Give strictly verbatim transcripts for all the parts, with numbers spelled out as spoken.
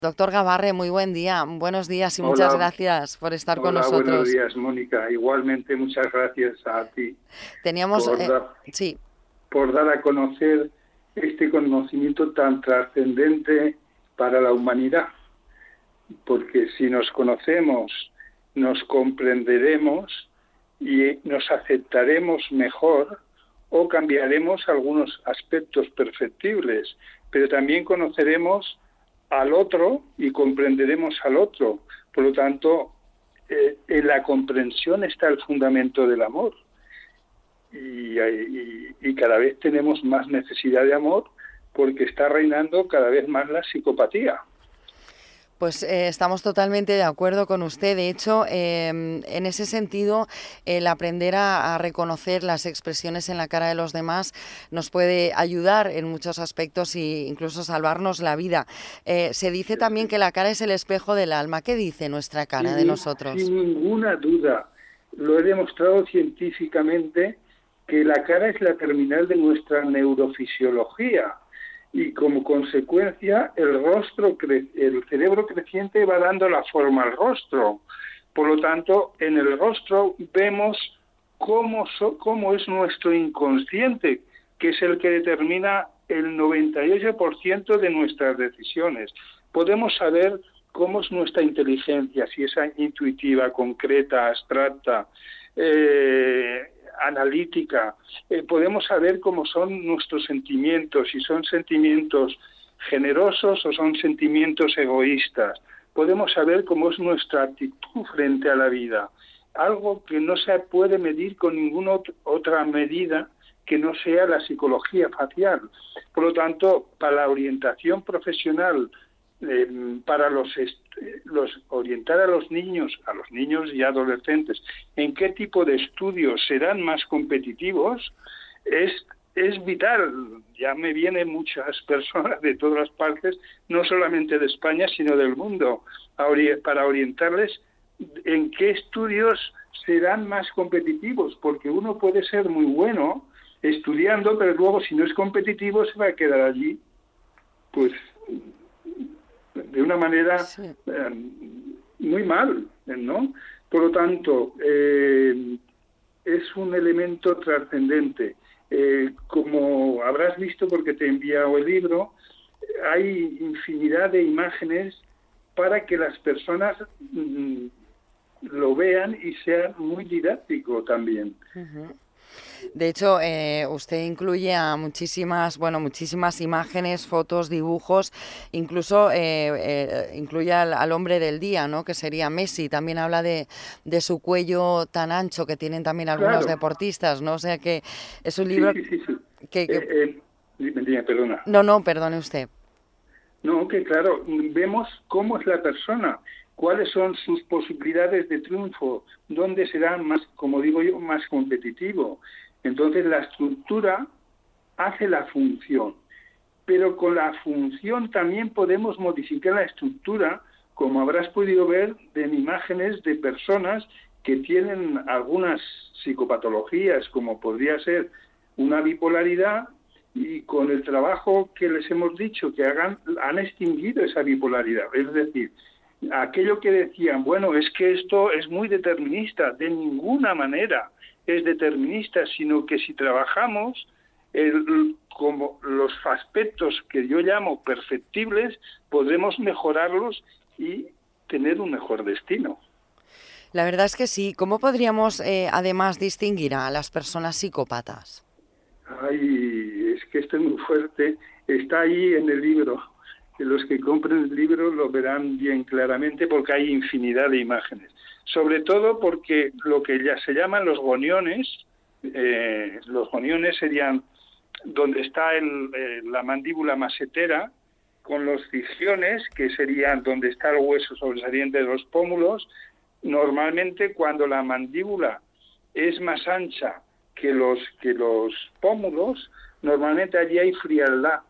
Doctor Gabarre, muy buen día, buenos días y muchas Hola, gracias por estar con hola, buenos nosotros. días, Mónica. Igualmente, muchas gracias a ti Teníamos, por eh, dar, sí, por dar a conocer este conocimiento tan trascendente para la humanidad, porque si nos conocemos, nos comprenderemos y nos aceptaremos mejor o cambiaremos algunos aspectos perfectibles, pero también conoceremos al otro y comprenderemos al otro. Por lo tanto, eh, en la comprensión está el fundamento del amor y, y, y cada vez tenemos más necesidad de amor porque está reinando cada vez más la psicopatía. pues eh, estamos totalmente de acuerdo con usted. De hecho, eh, en ese sentido, el aprender a, a reconocer las expresiones en la cara de los demás nos puede ayudar en muchos aspectos e incluso salvarnos la vida. Eh, se dice también que la cara es el espejo del alma. ¿Qué dice nuestra cara de Sin, nosotros? sin ninguna duda, lo he demostrado científicamente que la cara es la terminal de nuestra neurofisiología y como consecuencia el rostro, el cerebro creciente va dando la forma al rostro. Por lo tanto, en el rostro vemos cómo, so, cómo es nuestro inconsciente, que es el que determina el noventa y ocho por ciento de nuestras decisiones. Podemos saber cómo es nuestra inteligencia, si es intuitiva, concreta, abstracta, eh, analítica. Eh, podemos saber cómo son nuestros sentimientos, si son sentimientos generosos o son sentimientos egoístas. Podemos saber cómo es nuestra actitud frente a la vida, algo que no se puede medir con ninguna otra medida que no sea la psicología facial. Por lo tanto, para la orientación profesional, eh, para los, los orientar a los niños, a los niños y adolescentes, en qué tipo de estudios serán más competitivos, es es vital. Ya me vienen muchas personas de todas las partes, no solamente de España, sino del mundo, para orientarles en qué estudios serán más competitivos, porque uno puede ser muy bueno estudiando, pero luego si no es competitivo se va a quedar allí, pues de una manera Sí. eh, muy mal, ¿no? Por lo tanto, eh, es un elemento trascendente. Eh, como habrás visto porque te he enviado el libro, hay infinidad de imágenes para que las personas mm, lo vean y sea muy didáctico también. Uh-huh. De hecho, eh, usted incluye a muchísimas, bueno, muchísimas imágenes, fotos, dibujos, incluso eh, eh, incluye al, al hombre del día, ¿no? Que sería Messi. También habla de, de su cuello tan ancho que tienen también algunos Claro, deportistas, ¿no? O sea que es un sí, libro sí, sí, sí. que... que... Eh, eh, dime, dime, perdona. No, no, perdone usted. No, que claro, vemos cómo es la persona, cuáles son sus posibilidades de triunfo, dónde será más, como digo yo, más competitivo. Entonces la estructura hace la función, pero con la función también podemos modificar la estructura, como habrás podido ver en imágenes de personas que tienen algunas psicopatologías, como podría ser una bipolaridad, y con el trabajo que les hemos dicho que hagan, han extinguido esa bipolaridad. Es decir, aquello que decían, bueno, es que esto es muy determinista, de ninguna manera es determinista, sino que si trabajamos el, como los aspectos que yo llamo perfectibles, podremos mejorarlos y tener un mejor destino. La verdad es que sí. ¿Cómo podríamos, eh, además, distinguir a las personas psicópatas? Ay, es que esto es muy fuerte. Está ahí en el libro. Los que compren el libro lo verán bien claramente porque hay infinidad de imágenes. Sobre todo porque lo que ya se llaman los goniones, eh, los goniones serían donde está el, eh, la mandíbula masetera, con los cigiones, que serían donde está el hueso sobresaliente de los pómulos. Normalmente cuando la mandíbula es más ancha que los, que los pómulos, normalmente allí hay frialdad.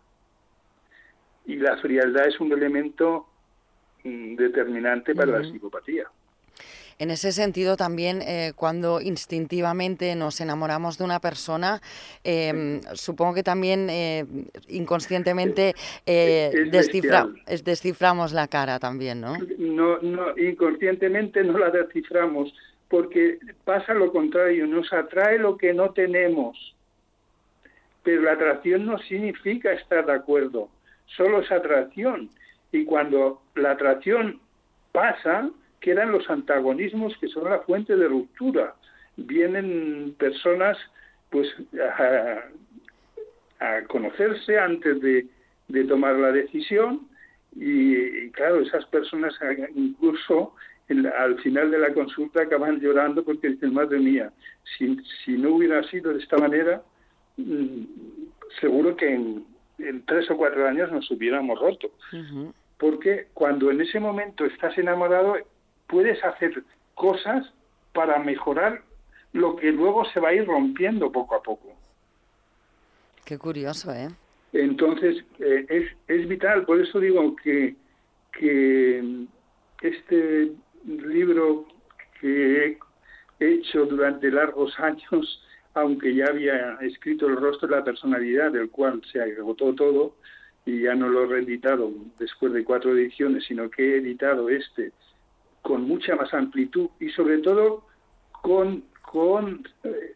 Y la frialdad es un elemento mm, determinante para Uh-huh. la psicopatía. En ese sentido también, eh, cuando instintivamente nos enamoramos de una persona, eh, supongo que también eh, inconscientemente eh, Es descifra, bestial. es, desciframos la cara también, ¿no? No, no, inconscientemente no la desciframos, porque pasa lo contrario, nos atrae lo que no tenemos. Pero la atracción no significa estar de acuerdo, solo es atracción. Y cuando la atracción pasa, quedan los antagonismos que son la fuente de ruptura. Vienen personas pues a, a conocerse antes de, de tomar la decisión y, y claro, esas personas incluso en la, al final de la consulta acaban llorando porque dicen, madre mía, si, si no hubiera sido de esta manera, seguro que en, en tres o cuatro años nos hubiéramos roto. Uh-huh. Porque cuando en ese momento estás enamorado, puedes hacer cosas para mejorar lo que luego se va a ir rompiendo poco a poco. Qué curioso, ¿eh? Entonces, eh, es, es vital, por eso digo que, que este libro que he hecho durante largos años, aunque ya había escrito El rostro de la personalidad, del cual se agotó todo, y ya no lo he reeditado después de cuatro ediciones, sino que he editado este con mucha más amplitud y sobre todo con, con, eh,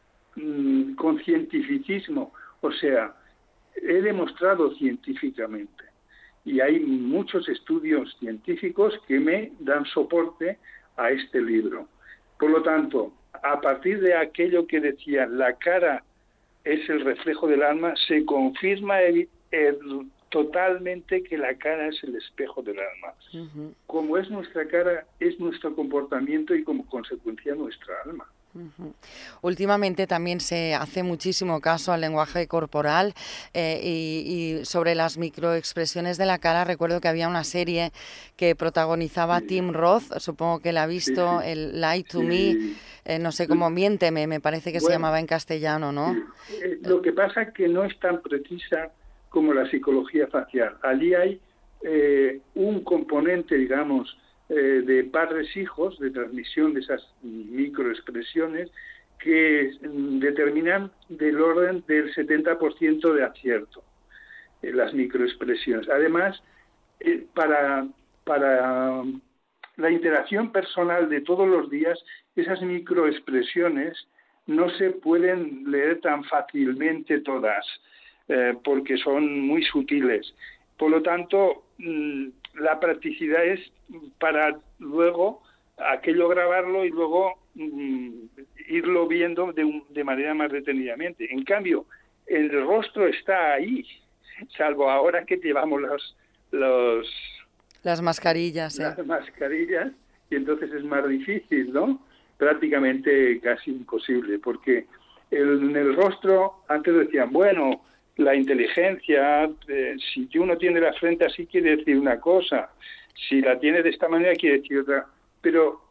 con cientificismo. O sea, he demostrado científicamente, y hay muchos estudios científicos que me dan soporte a este libro. Por lo tanto, a partir de aquello que decía, la cara es el reflejo del alma, se confirma el, el, totalmente que la cara es el espejo del alma. Uh-huh. Como es nuestra cara, es nuestro comportamiento y como consecuencia nuestra alma. Uh-huh. Últimamente también se hace muchísimo caso al lenguaje corporal eh, y, y sobre las microexpresiones de la cara. Recuerdo que había una serie que protagonizaba sí. Tim Roth, supongo que la ha visto, sí, sí. el Lie to sí. Me, eh, no sé cómo, Miénteme, me parece que bueno, se llamaba en castellano, ¿no? Sí. Eh, lo que pasa es que no es tan precisa como la psicología facial. Allí hay eh, un componente, digamos, Eh, de padres-hijos, de transmisión de esas microexpresiones que mm, determinan del orden del setenta por ciento de acierto, eh, las microexpresiones. Además, eh, para, para la interacción personal de todos los días, esas microexpresiones no se pueden leer tan fácilmente todas, eh, porque son muy sutiles. Por lo tanto, mmm, la practicidad es para luego aquello grabarlo y luego mmm, irlo viendo de, un, de manera más detenidamente. En cambio, el rostro está ahí, salvo ahora que llevamos los, los las mascarillas, las ¿eh? mascarillas, y entonces es más difícil, ¿no? Prácticamente casi imposible, porque el, en el rostro antes decían, bueno, la inteligencia, eh, si uno tiene la frente así quiere decir una cosa, si la tiene de esta manera quiere decir otra, pero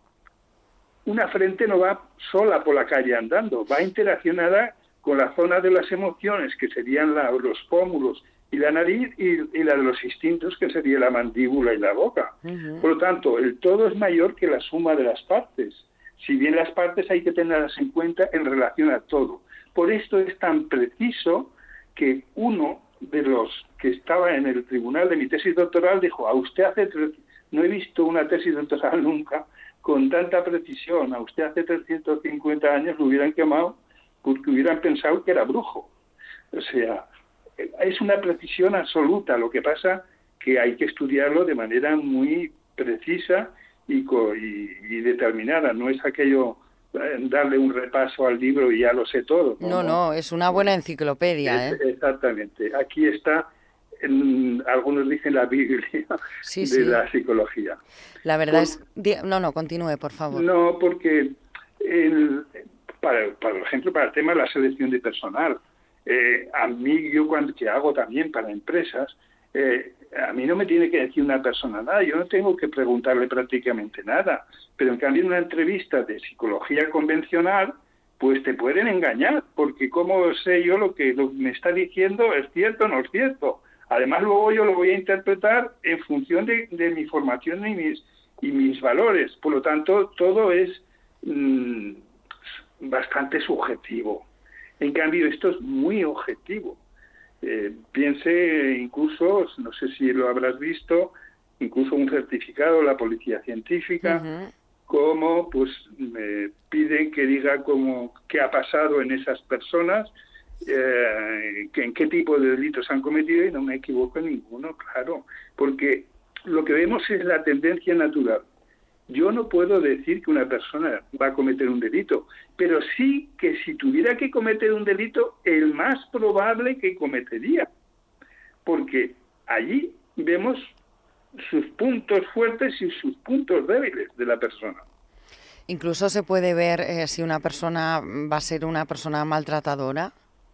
una frente no va sola por la calle andando, va interaccionada con la zona de las emociones, que serían la, los pómulos y la nariz, y, y la de los instintos, que sería la mandíbula y la boca. Uh-huh. Por lo tanto, el todo es mayor que la suma de las partes, si bien las partes hay que tenerlas en cuenta en relación a todo. Por esto es tan preciso que uno de los que estaba en el tribunal de mi tesis doctoral dijo, a usted hace tres... no he visto una tesis doctoral nunca con tanta precisión, a usted hace trescientos cincuenta años lo hubieran quemado porque hubieran pensado que era brujo. O sea, es una precisión absoluta, lo que pasa que hay que estudiarlo de manera muy precisa y, y, y determinada, no es aquello darle un repaso al libro y ya lo sé todo. No, no, no es una buena enciclopedia. Es, ¿eh? Exactamente. Aquí está, en, algunos dicen la Biblia sí, de sí. la psicología. La verdad por, es... No, no, continúe, por favor. No, porque, el, para, para ejemplo, para el tema de la selección de personal, eh, a mí, yo cuando que hago también para empresas, eh, a mí no me tiene que decir una persona nada, yo no tengo que preguntarle prácticamente nada, pero en cambio en una entrevista de psicología convencional, pues te pueden engañar, porque cómo sé yo lo que lo, me está diciendo es cierto o no es cierto. Además luego yo lo voy a interpretar en función de, de mi formación y mis y mis valores. Por lo tanto, todo es mmm, bastante subjetivo. En cambio, esto es muy objetivo. Eh, piense incluso, no sé si lo habrás visto, incluso un certificado de la policía científica, uh-huh. como pues me piden que diga cómo, qué ha pasado en esas personas, eh, que, en qué tipo de delitos han cometido, y no me equivoco en ninguno, claro, porque lo que vemos es la tendencia natural. Yo no puedo decir que una persona va a cometer un delito, pero sí que si tuviera que cometer un delito, el más probable que cometería, porque allí vemos sus puntos fuertes y sus puntos débiles de la persona. Incluso se puede ver eh, si una persona va a ser una persona maltratadora.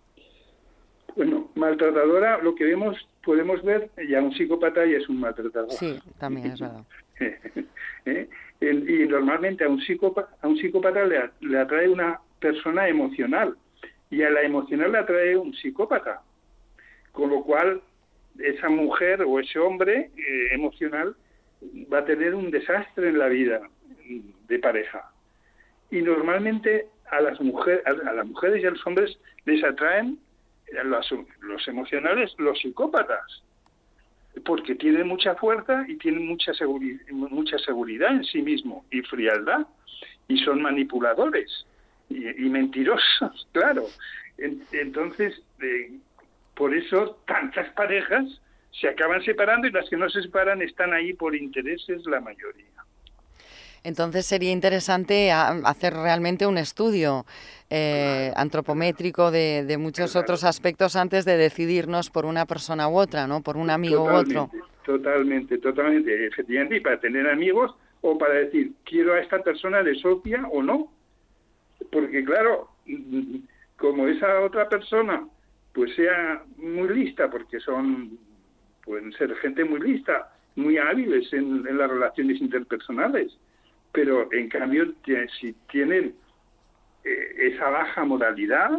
Bueno, maltratadora, lo que vemos, podemos ver, ya un psicópata ya es un maltratador. Sí, también es verdad. ¿Eh? Y normalmente a un psicópata, a un psicópata le, le atrae una persona emocional, y a la emocional le atrae un psicópata, con lo cual esa mujer o ese hombre eh, emocional va a tener un desastre en la vida de pareja. Y normalmente a las mujeres, a las mujeres y a los hombres les atraen los, los emocionales, los psicópatas, porque tienen mucha fuerza y tienen mucha seguridad, mucha seguridad en sí mismo y frialdad, y son manipuladores y, y mentirosos, claro. Entonces, eh, por eso tantas parejas se acaban separando, y las que no se separan están ahí por intereses la mayoría. Entonces sería interesante hacer realmente un estudio eh, claro, antropométrico de, de muchos claro. otros aspectos antes de decidirnos por una persona u otra, ¿no? Por un amigo totalmente, u otro. Totalmente, totalmente. Efectivamente, y para tener amigos o para decir, quiero a esta persona de socia o no. Porque claro, como esa otra persona pues sea muy lista, porque son, pueden ser gente muy lista, muy hábiles en, en las relaciones interpersonales, pero en cambio si tienen eh, esa baja moralidad,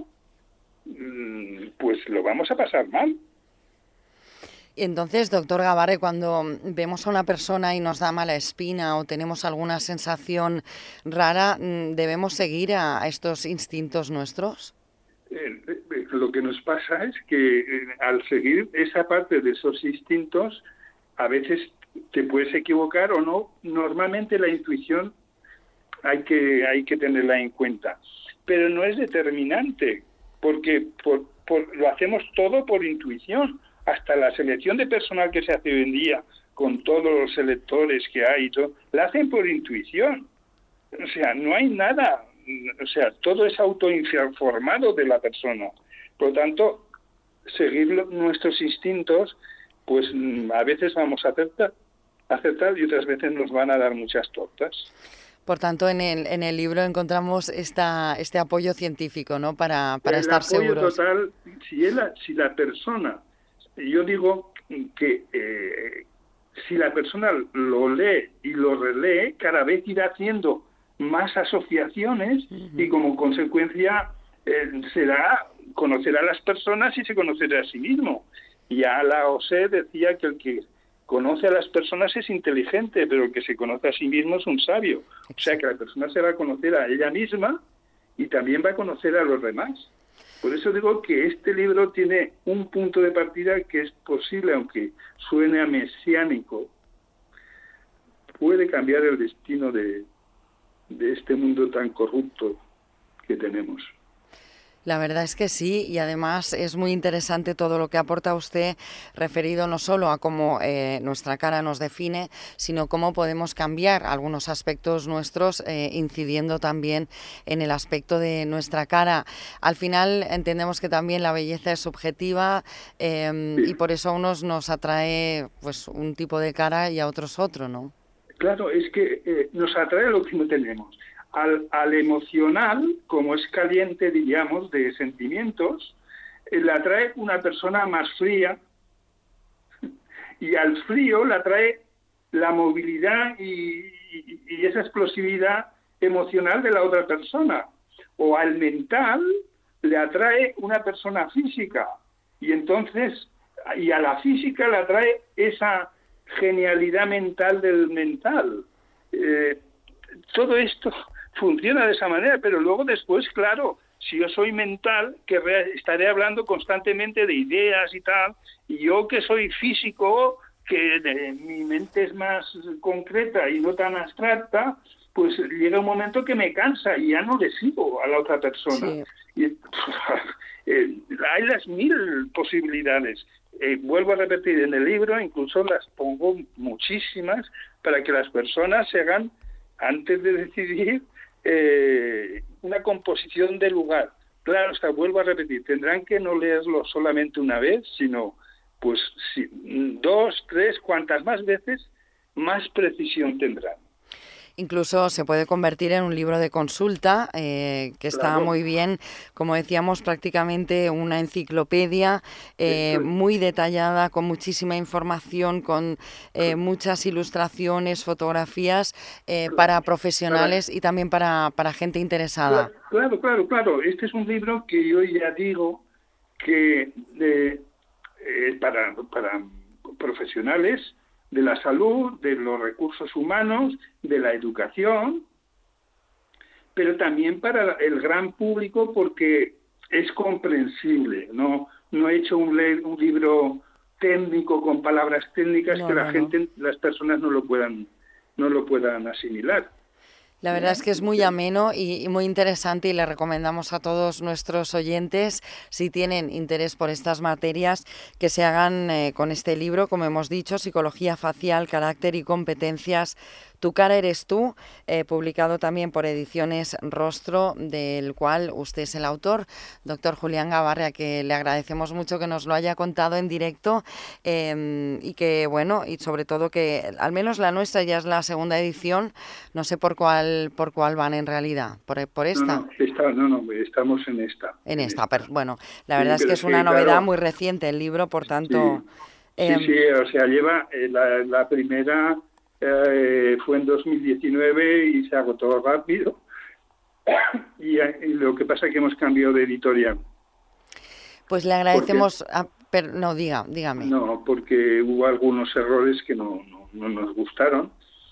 pues lo vamos a pasar mal. Entonces, doctor Gabarre, cuando vemos a una persona y nos da mala espina o tenemos alguna sensación rara, ¿debemos seguir a, a estos instintos nuestros? Eh, eh, lo que nos pasa es que eh, al seguir esa parte de esos instintos, a veces te puedes equivocar o no. Normalmente la intuición hay que hay que tenerla en cuenta, pero no es determinante, porque por, por, lo hacemos todo por intuición. Hasta la selección de personal que se hace hoy en día, con todos los selectores que hay, todo, la hacen por intuición. O sea, no hay nada, o sea, todo es autoinformado de la persona. Por lo tanto, seguir nuestros instintos, pues a veces vamos a acertar, acertar y otras veces nos van a dar muchas tortas. Por tanto, en el, en el libro encontramos esta, este apoyo científico, ¿no? Para, para estar seguros. El apoyo total, si, es la, si la persona, yo digo que eh, si la persona lo lee y lo relee, cada vez irá haciendo más asociaciones uh-huh. y como consecuencia eh, será conocer a las personas y se conocerá a sí mismo. Ya Lao Tse decía que el que conoce a las personas es inteligente, pero el que se conoce a sí mismo es un sabio. O sea que la persona se va a conocer a ella misma y también va a conocer a los demás. Por eso digo que este libro tiene un punto de partida que es posible, aunque suene a mesiánico, puede cambiar el destino de, de este mundo tan corrupto que tenemos. La verdad es que sí, y además es muy interesante todo lo que aporta usted, referido no solo a cómo eh, nuestra cara nos define, sino cómo podemos cambiar algunos aspectos nuestros, eh, incidiendo también en el aspecto de nuestra cara. Al final entendemos que también la belleza es subjetiva eh, sí. y por eso a unos nos atrae pues un tipo de cara y a otros otro, ¿no? Claro, es que eh, nos atrae lo que no tenemos. Al, al emocional, como es caliente, diríamos, de sentimientos, eh, le atrae una persona más fría, y al frío le atrae la movilidad y, y, y esa explosividad emocional de la otra persona. O al mental le atrae una persona física, y entonces, y a la física le atrae esa genialidad mental del mental. eh, todo esto funciona de esa manera, pero luego después, claro, si yo soy mental, que estaré hablando constantemente de ideas y tal, y yo que soy físico, que de, mi mente es más concreta y no tan abstracta, pues llega un momento que me cansa y ya no le sigo a la otra persona. Sí. Y, eh, hay las mil posibilidades. Eh, vuelvo a repetir, en el libro incluso las pongo muchísimas para que las personas se hagan, antes de decidir, eh, una composición de lugar. Claro, hasta vuelvo a repetir, tendrán que no leerlo solamente una vez, sino pues si, dos, tres, cuantas más veces, más precisión tendrán. Incluso se puede convertir en un libro de consulta, eh, que está Claro. muy bien, como decíamos, prácticamente una enciclopedia eh, muy detallada, con muchísima información, con eh, muchas ilustraciones, fotografías eh, Claro. para profesionales Para, y también para, para gente interesada. Claro, claro, claro. Este es un libro que yo ya digo que eh, eh, para, para profesionales de la salud, de los recursos humanos, de la educación, pero también para el gran público porque es comprensible. No, no he hecho un, un libro técnico con palabras técnicas No, que la no, no. gente, las personas no lo puedan, no lo puedan asimilar. La verdad es que es muy ameno y, y muy interesante, y le recomendamos a todos nuestros oyentes, si tienen interés por estas materias, que se hagan eh, con este libro, como hemos dicho, Psicología Facial, Carácter y Competencias. Tu cara eres tú, eh, publicado también por Ediciones Rostro, del cual usted es el autor, doctor Julián Gabarre, a que le agradecemos mucho que nos lo haya contado en directo eh, y que, bueno, y sobre todo que al menos la nuestra ya es la segunda edición, no sé por cuál por cuál van en realidad, por, por esta. No, no, está, no, no, estamos en esta. En En esta, esta. pero bueno, la Sí, verdad es que pero es sí, una novedad claro, muy reciente el libro, por tanto... sí, sí, Eh, sí, o sea, lleva, eh, la, la primera eh, fue en dos mil diecinueve y se agotó rápido, y, y lo que pasa es que hemos cambiado de editorial. Pues le agradecemos... A, pero, no, diga, dígame. No, porque hubo algunos errores que no, no, no nos gustaron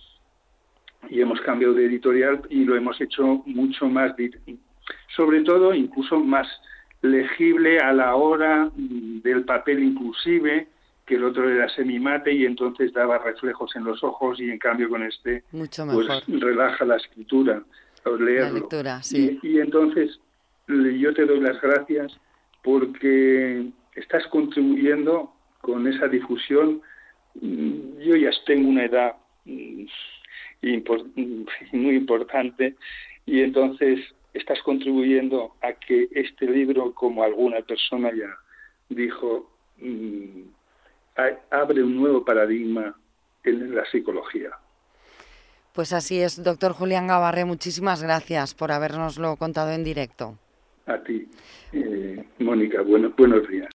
y hemos cambiado de editorial y lo hemos hecho mucho más, sobre todo incluso más legible a la hora del papel inclusive, que el otro era semimate y entonces daba reflejos en los ojos, y en cambio con este mucho mejor. Pues relaja la escritura al leerlo. La lectura, sí. Y, y entonces yo te doy las gracias porque estás contribuyendo con esa difusión. Yo ya tengo una edad muy importante y entonces estás contribuyendo a que este libro, como alguna persona ya dijo, abre un nuevo paradigma en la psicología. Pues así es, doctor Julián Gabarre, muchísimas gracias por habernoslo contado en directo. A ti, eh, Mónica, bueno, buenos días.